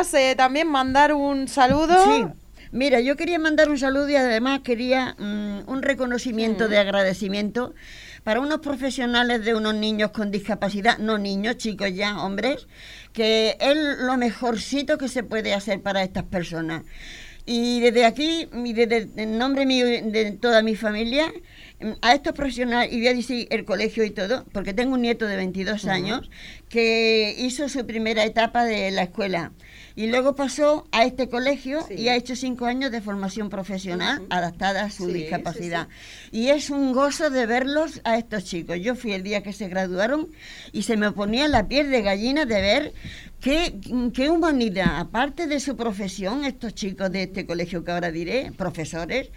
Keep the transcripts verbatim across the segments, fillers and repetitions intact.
querías eh, también mandar un saludo. Sí. Mira, yo quería mandar un saludo y además quería um, un reconocimiento mm. de agradecimiento para unos profesionales de unos niños con discapacidad, no niños, chicos ya, hombres, que es lo mejorcito que se puede hacer para estas personas. Y desde aquí, y desde el nombre mío de toda mi familia, a estos profesionales, y voy a decir el colegio y todo, porque tengo un nieto de veintidós uh-huh. años que hizo su primera etapa de la escuela y luego pasó a este colegio sí. y ha hecho cinco años de formación profesional uh-huh. adaptada a su sí, discapacidad. Sí, sí. Y es un gozo de verlos a estos chicos. Yo fui el día que se graduaron y se me ponía la piel de gallina de ver qué, qué humanidad, aparte de su profesión, estos chicos de este colegio que ahora diré, profesores.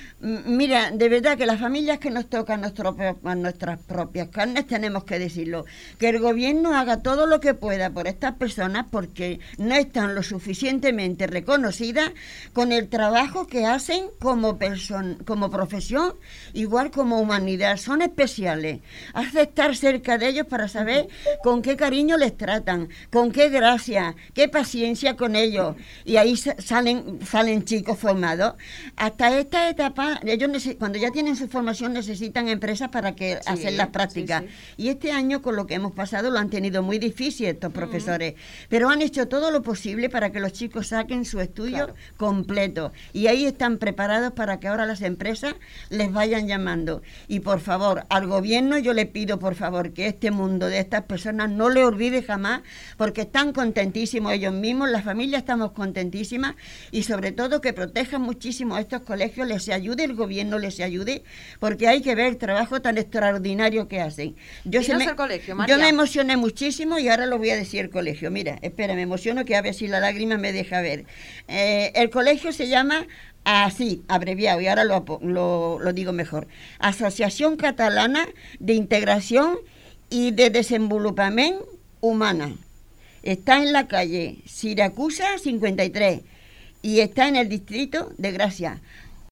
Mira, de verdad que las familias que nos tocan nuestro, a nuestras propias carnes tenemos que decirlo, que el gobierno haga todo lo que pueda por estas personas porque no están lo suficientemente reconocidas con el trabajo que hacen como persona, como profesión, igual como humanidad. Son especiales. Hace estar cerca de ellos para saber con qué cariño les tratan, con qué gracia, qué paciencia con ellos. Y ahí salen, salen chicos formados. Hasta esta etapa ellos neces- cuando ya tienen su formación necesitan empresas para que sí, hacer las prácticas sí, sí. Y este año con lo que hemos pasado lo han tenido muy difícil estos profesores, uh-huh. pero han hecho todo lo posible para que los chicos saquen su estudio claro. completo y ahí están preparados para que ahora las empresas les vayan llamando. Y por favor, al gobierno yo le pido por favor que este mundo de estas personas no le olvide jamás, porque están contentísimos ellos mismos, las familias estamos contentísimas y sobre todo que protejan muchísimo a estos colegios, les ayude el gobierno, les ayude, porque hay que ver el trabajo tan extraordinario que hacen. Yo, se me, el colegio, yo me emocioné muchísimo y ahora lo voy a decir el colegio. Mira, espera, me emociono que a ver si la lágrima me deja ver. Eh, el colegio se llama así, abreviado, y ahora lo, lo, lo digo mejor. Asociación Catalana de Integración y de Desenvolupament Humana. Está en la calle Siracusa cincuenta y tres y está en el distrito de Gracia.